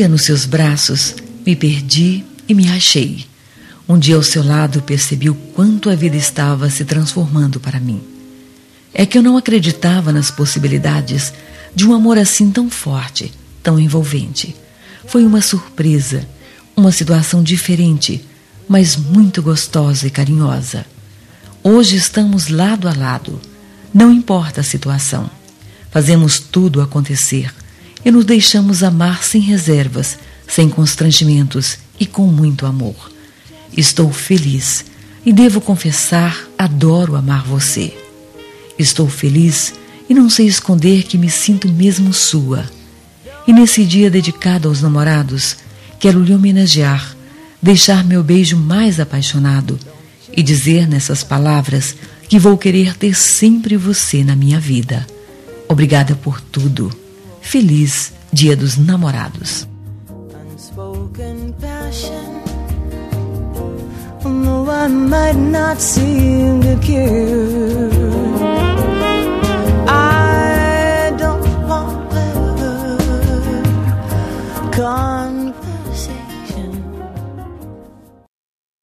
dia nos seus braços me perdi e me achei. Um dia ao seu lado percebi o quanto a vida estava se transformando para mim. É que eu não acreditava nas possibilidades de um amor assim tão forte, tão envolvente. Foi uma surpresa, uma situação diferente, mas muito gostosa e carinhosa. Hoje estamos lado a lado, não importa a situação. Fazemos tudo acontecer e nos deixamos amar sem reservas, sem constrangimentos e com muito amor. Estou feliz e devo confessar, adoro amar você. Estou feliz e não sei esconder que me sinto mesmo sua. E nesse dia dedicado aos namorados, quero lhe homenagear, deixar meu beijo mais apaixonado e dizer nessas palavras que vou querer ter sempre você na minha vida. Obrigada por tudo. Feliz Dia dos Namorados. Unspoken passion, although I might not seem to care.